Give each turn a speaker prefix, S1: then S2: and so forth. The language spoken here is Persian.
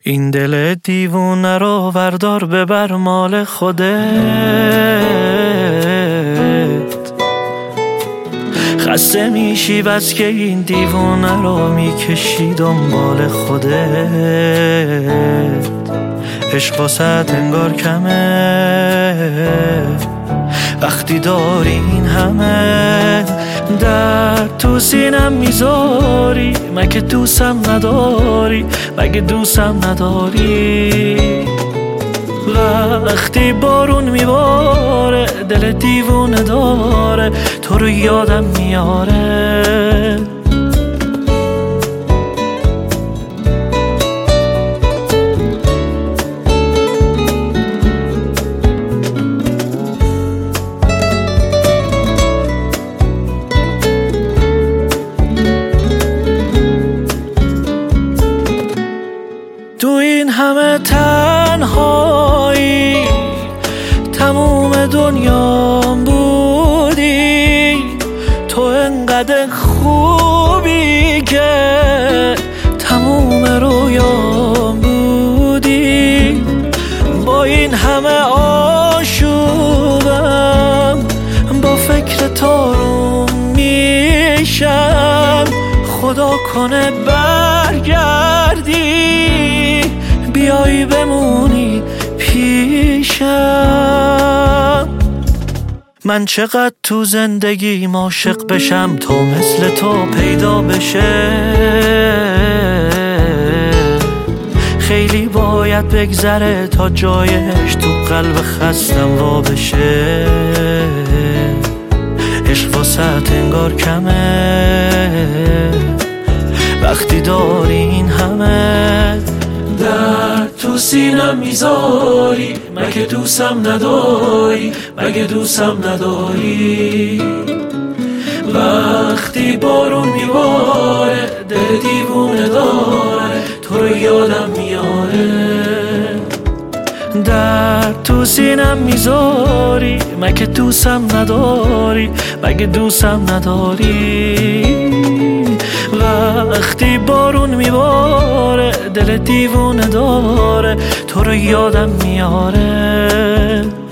S1: این دل دیوونه رو وردار ببر مال خودت، خسته میشی بس که این دیوونه رو میکشی دنبال خودت. عشق واسه انگار کمه وقتی داری این همه درد تو سینم میذاری. مگه دوستم نداری؟ مگه دوستم نداری؟ وقتی بارون میباره دل دیوونه داره تو رو یادم میاره. تو این همه تنهایی تموم دنیام بودی، تو انقدر خوبی که تموم رویام بودی. با این همه آشوبم با فکر تو میشم، خدا کنه برگردی بیایی بمونی پیشم. من چقدر تو زندگی عاشق بشم تو مثل تو پیدا بشه، خیلی باید بگذره تا جایش تو قلب خستم وا بشه. عشق واسه انگار کمه وقتی داری این همه درد تو سینم میذاری. مگه دوستم نداری؟ مگه دوستم نداری؟ وقتی بارون میباره دل دیوونه داره تو رو یادم میاره. درد تو سینم میذاری. مگه دوستم نداری؟ مگه دوستم نداری؟ وقتی بارون میباره دل دیوونه داره تو رو یادم میاره.